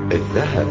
الذهب.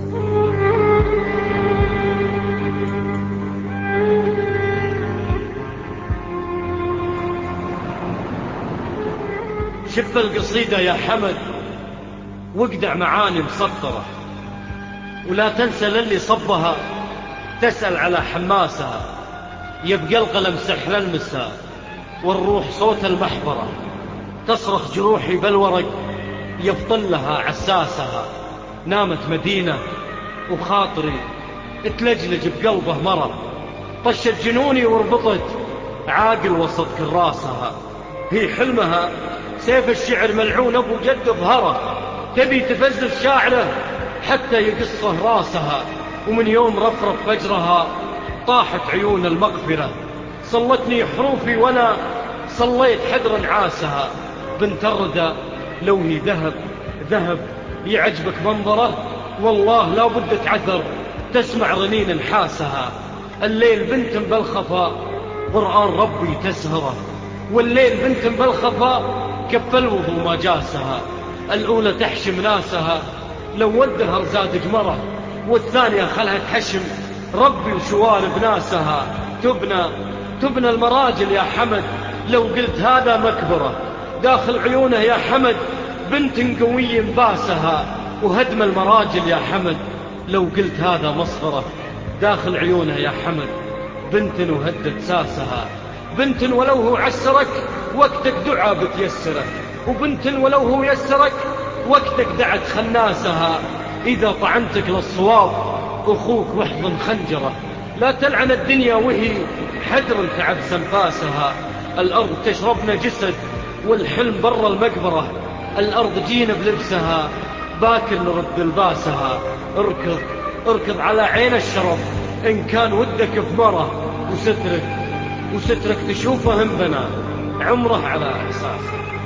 شف القصيدة يا حمد واقدع معاني مسطرة، ولا تنسى للي صبها تسأل على حماسها. يبقى القلم سحر المساء والروح صوت المحبرة، تصرخ جروحي بالورق يفضل لها عساسها. نامت مدينة وخاطري اتلجلج بقلبه مرة، طشت جنوني وربطت عاقل وسط كراسها. هي حلمها سيف الشعر ملعون ابو جد ظهره، تبي تفزز شاعره حتى يقصه راسها. ومن يوم رفرف فجرها طاحت عيون المغفرة، صلتني حروفي وانا صليت حدر عاسها. بنت الردى لو هي ذهب ذهب يعجبك منظره، والله لا بد تعثر تسمع رنين نحاسها. الليل بنت بالخفاء قرآن ربي تسهره، والليل بنت بالخفاء كف الوضو ما جاسها. الأولى تحشم ناسها لو والدهر زاد جمره، والثانية خلها تحشم ربي وشوارب ناسها. تبنى المراجل يا حمد لو قلت هذا مكبرة، داخل عيونه يا حمد بنت قوي باسها. وهدم المراجل يا حمد لو قلت هذا مصغرة، داخل عيونه يا حمد بنت وهدت ساسها. بنت ولو هو عسرك وقتك دعا بتيسره، وبنت ولو هو يسرك وقتك دعت خناسها. إذا طعنتك للصواب أخوك واحضن خنجره، لا تلعن الدنيا وهي حدر تعب سنفاسها. الأرض تشربنا جسد والحلم برا المقبرة، الأرض جينا بلبسها باكر نرد لباسها. اركض على عين الشرف إن كان ودك في مرة، وسترك تشوفه انبنى عمره على إحساسه.